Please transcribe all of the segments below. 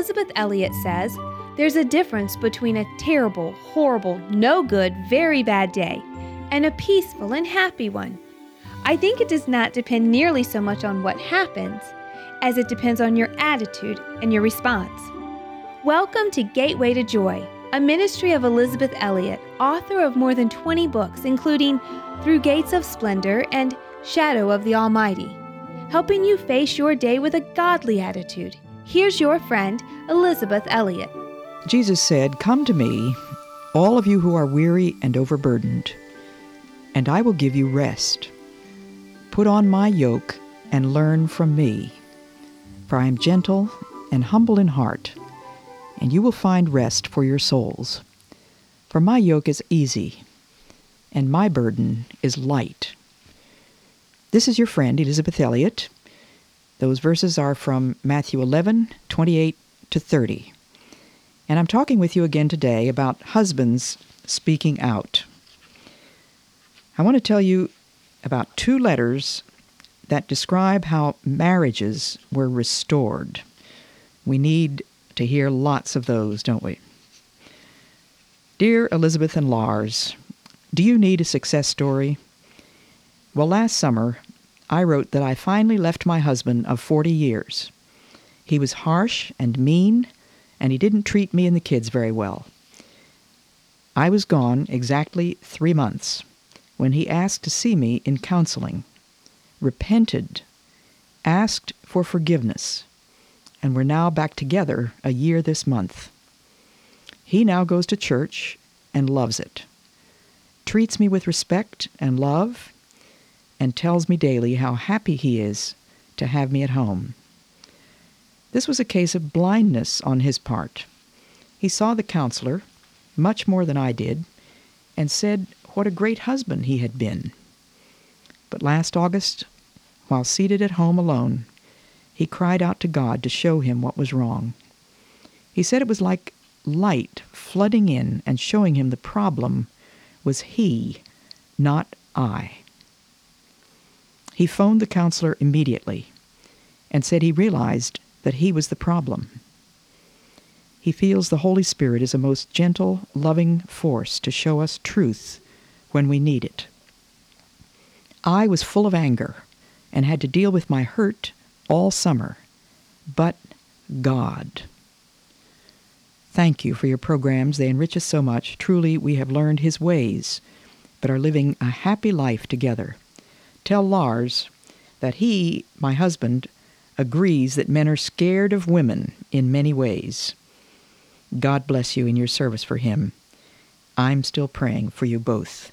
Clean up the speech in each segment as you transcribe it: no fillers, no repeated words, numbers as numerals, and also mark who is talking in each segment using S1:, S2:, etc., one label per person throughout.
S1: Elizabeth Elliot says, there's a difference between a terrible, horrible, no good, very bad day and a peaceful and happy one. I think it does not depend nearly so much on what happens as it depends on your attitude and your response. Welcome to Gateway to Joy, a ministry of Elizabeth Elliot, author of more than 20 books, including Through Gates of Splendor and Shadow of the Almighty, helping you face your day with a godly attitude. Here's your friend, Elizabeth Elliot.
S2: Jesus said, "Come to me, all of you who are weary and overburdened, and I will give you rest. Put on my yoke and learn from me, for I am gentle and humble in heart, and you will find rest for your souls. For my yoke is easy, and my burden is light." This is your friend, Elizabeth Elliot. Those verses are from Matthew 11:28-30. And I'm talking with you again today about husbands speaking out. I want to tell you about 2 letters that describe how marriages were restored. We need to hear lots of those, don't we? Dear Elizabeth and Lars, do you need a success story? Well, last summer, I wrote that I finally left my husband of 40 years. He was harsh and mean, and he didn't treat me and the kids very well. I was gone exactly 3 months when he asked to see me in counseling, repented, asked for forgiveness, and we're now back together a year this month. He now goes to church and loves it, treats me with respect and love, and tells me daily how happy he is to have me at home. This was a case of blindness on his part. He saw the counselor, much more than I did, and said what a great husband he had been. But last August, while seated at home alone, he cried out to God to show him what was wrong. He said it was like light flooding in and showing him the problem was he, not I. He phoned the counselor immediately and said he realized that he was the problem. He feels the Holy Spirit is a most gentle, loving force to show us truth when we need it. I was full of anger and had to deal with my hurt all summer, but God. Thank you for your programs. They enrich us so much. Truly, we have learned His ways, but are living a happy life together. Tell Lars that he, my husband, agrees that men are scared of women in many ways. God bless you in your service for him. I'm still praying for you both.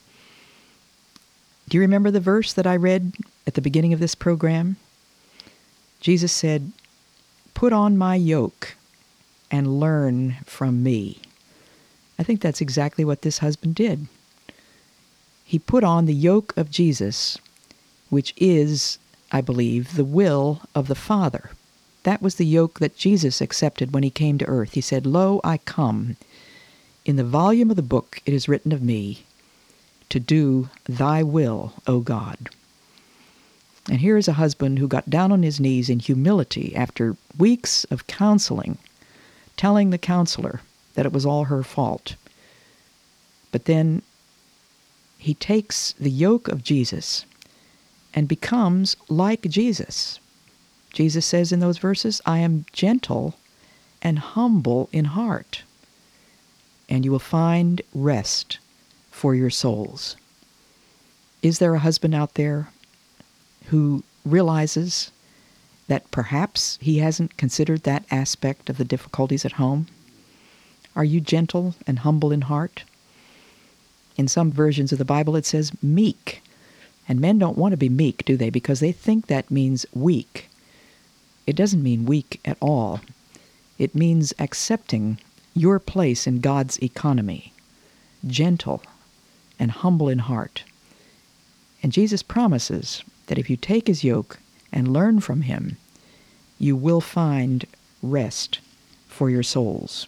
S2: Do you remember the verse that I read at the beginning of this program? Jesus said, "Put on my yoke and learn from me." I think that's exactly what this husband did. He put on the yoke of Jesus, which is, I believe, the will of the Father. That was the yoke that Jesus accepted when he came to earth. He said, "Lo, I come. In the volume of the book it is written of me, to do thy will, O God." And here is a husband who got down on his knees in humility after weeks of counseling, telling the counselor that it was all her fault. But then he takes the yoke of Jesus and becomes like Jesus. Jesus says in those verses, "I am gentle and humble in heart, and you will find rest for your souls." Is there a husband out there who realizes that perhaps he hasn't considered that aspect of the difficulties at home? Are you gentle and humble in heart? In some versions of the Bible it says meek. And men don't want to be meek, do they? Because they think that means weak. It doesn't mean weak at all. It means accepting your place in God's economy, gentle and humble in heart. And Jesus promises that if you take his yoke and learn from him, you will find rest for your souls.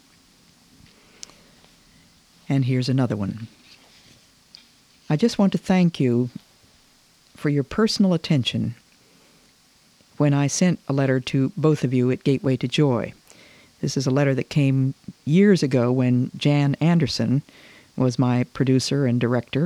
S2: And here's another one. I just want to thank you for your personal attention when I sent a letter to both of you at Gateway to Joy. This is a letter that came years ago when Jan Anderson was my producer and director.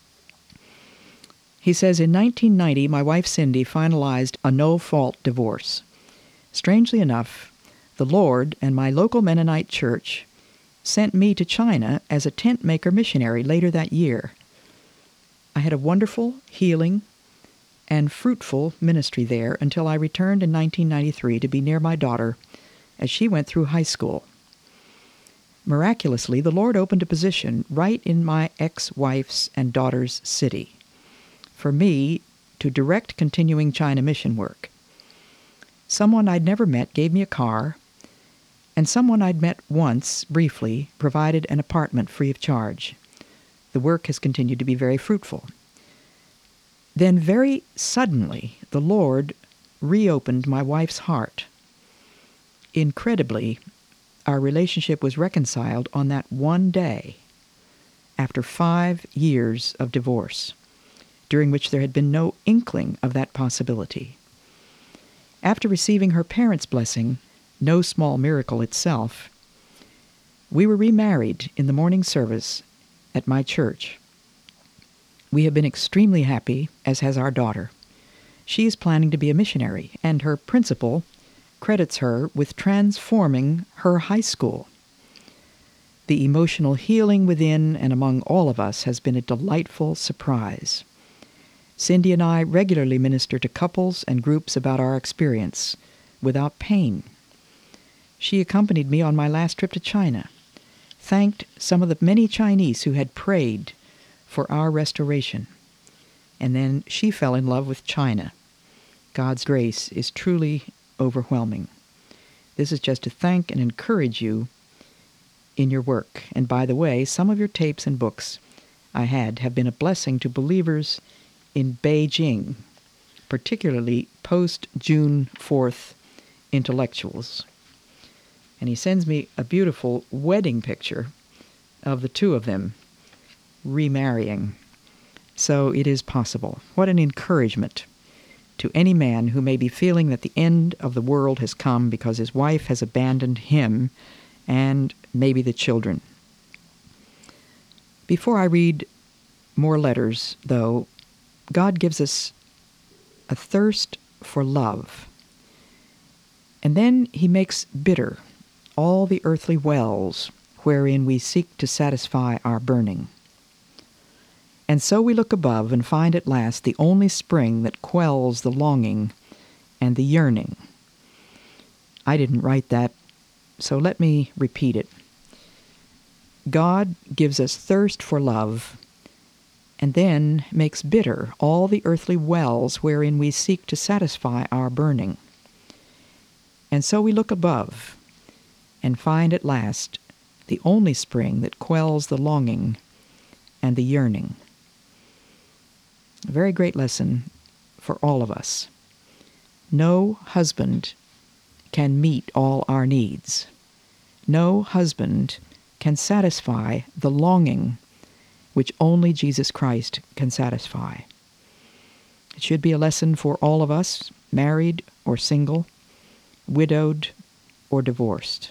S2: He says, in 1990, my wife Cindy finalized a no-fault divorce. Strangely enough, the Lord and my local Mennonite church sent me to China as a tent maker missionary later that year. I had a wonderful, healing, and fruitful ministry there until I returned in 1993 to be near my daughter as she went through high school. Miraculously, the Lord opened a position right in my ex-wife's and daughter's city for me to direct continuing China mission work. Someone I'd never met gave me a car, and someone I'd met once, briefly, provided an apartment free of charge. The work has continued to be very fruitful. Then very suddenly, the Lord reopened my wife's heart. Incredibly, our relationship was reconciled on that one day after 5 years of divorce, during which there had been no inkling of that possibility. After receiving her parents' blessing, no small miracle itself, we were remarried in the morning service at my church. We have been extremely happy, as has our daughter. She is planning to be a missionary, and her principal credits her with transforming her high school. The emotional healing within and among all of us has been a delightful surprise. Cindy and I regularly minister to couples and groups about our experience, without pain. She accompanied me on my last trip to China, thanked some of the many Chinese who had prayed for our restoration, and then she fell in love with China. God's grace is truly overwhelming. This is just to thank and encourage you in your work. And by the way, some of your tapes and books have been a blessing to believers in Beijing, particularly post-June 4th intellectuals. And he sends me a beautiful wedding picture of the two of them remarrying. So it is possible. What an encouragement to any man who may be feeling that the end of the world has come because his wife has abandoned him and maybe the children. Before I read more letters, though, God gives us a thirst for love. And then he makes bitter all the earthly wells wherein we seek to satisfy our burning. And so we look above and find at last the only spring that quells the longing and the yearning. I didn't write that, so let me repeat it. God gives us thirst for love, and then makes bitter all the earthly wells wherein we seek to satisfy our burning. And so we look above and find at last the only spring that quells the longing and the yearning. A very great lesson for all of us. No husband can meet all our needs. No husband can satisfy the longing which only Jesus Christ can satisfy. It should be a lesson for all of us, married or single, widowed or divorced.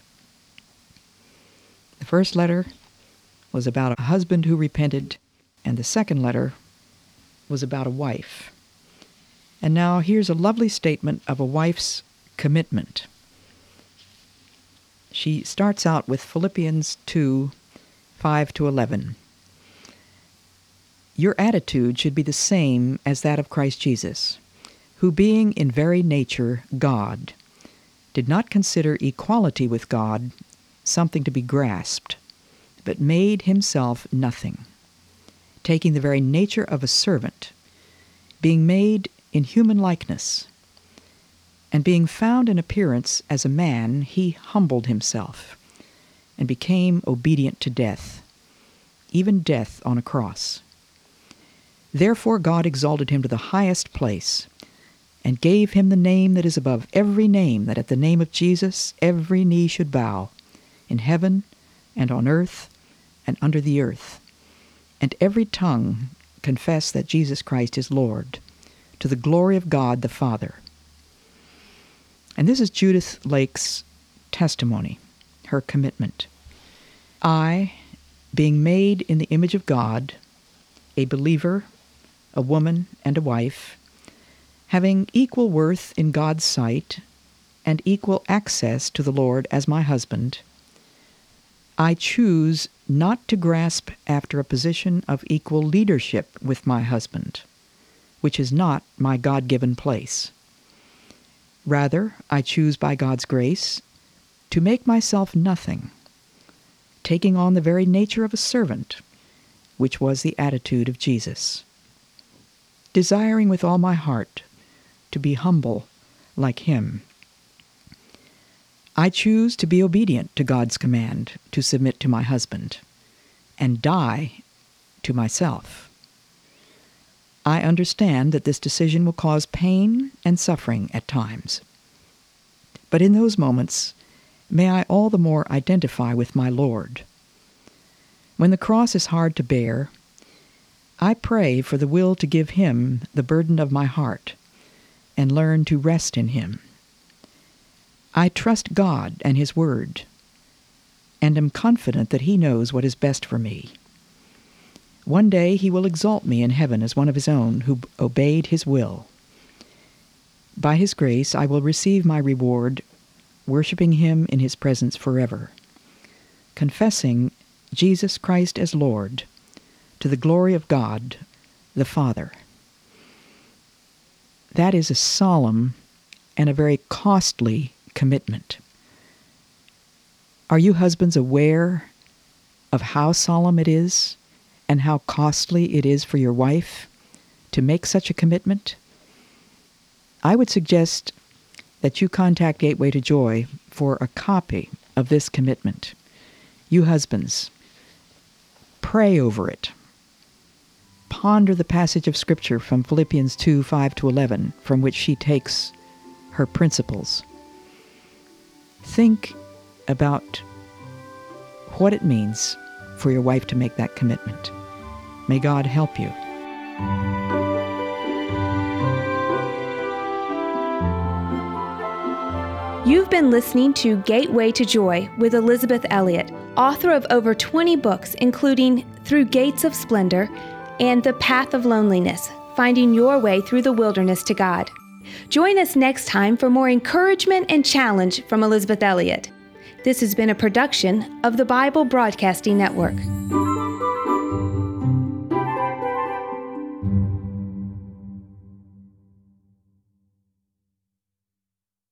S2: The first letter was about a husband who repented, and the second letter was about a wife. And now here's a lovely statement of a wife's commitment. She starts out with Philippians 2, 5-11. Your attitude should be the same as that of Christ Jesus, who being in very nature God, did not consider equality with God something to be grasped, but made himself nothing, taking the very nature of a servant, being made in human likeness, and being found in appearance as a man, he humbled himself, and became obedient to death, even death on a cross. Therefore God exalted him to the highest place, and gave him the name that is above every name, that at the name of Jesus every knee should bow, in heaven and on earth and under the earth, and every tongue confess that Jesus Christ is Lord, to the glory of God the Father. And this is Judith Lake's testimony. her commitment. I, being made in the image of God, a believer, a woman, and a wife, having equal worth in God's sight and equal access to the Lord as my husband, I choose not to grasp after a position of equal leadership with my husband, which is not my God-given place. Rather, I choose by God's grace to make myself nothing, taking on the very nature of a servant, which was the attitude of Jesus, desiring with all my heart to be humble like him. I choose to be obedient to God's command to submit to my husband and die to myself. I understand that this decision will cause pain and suffering at times. But in those moments, may I all the more identify with my Lord. When the cross is hard to bear, I pray for the will to give him the burden of my heart and learn to rest in him. I trust God and his word, and am confident that he knows what is best for me. One day he will exalt me in heaven as one of his own who obeyed his will. By his grace I will receive my reward, worshiping him in his presence forever, confessing Jesus Christ as Lord, to the glory of God, the Father. That is a solemn and a very costly commitment. Are you husbands aware of how solemn it is and how costly it is for your wife to make such a commitment? I would suggest that you contact Gateway to Joy for a copy of this commitment. You husbands, pray over it. Ponder the passage of Scripture from Philippians 2, 5-11, from which she takes her principles. Think about what it means for your wife to make that commitment. May God help you.
S1: You've been listening to Gateway to Joy with Elizabeth Elliot, author of over 20 books, including Through Gates of Splendor and The Path of Loneliness, Finding Your Way Through the Wilderness to God. Join us next time for more encouragement and challenge from Elizabeth Elliot. This has been a production of the Bible Broadcasting Network.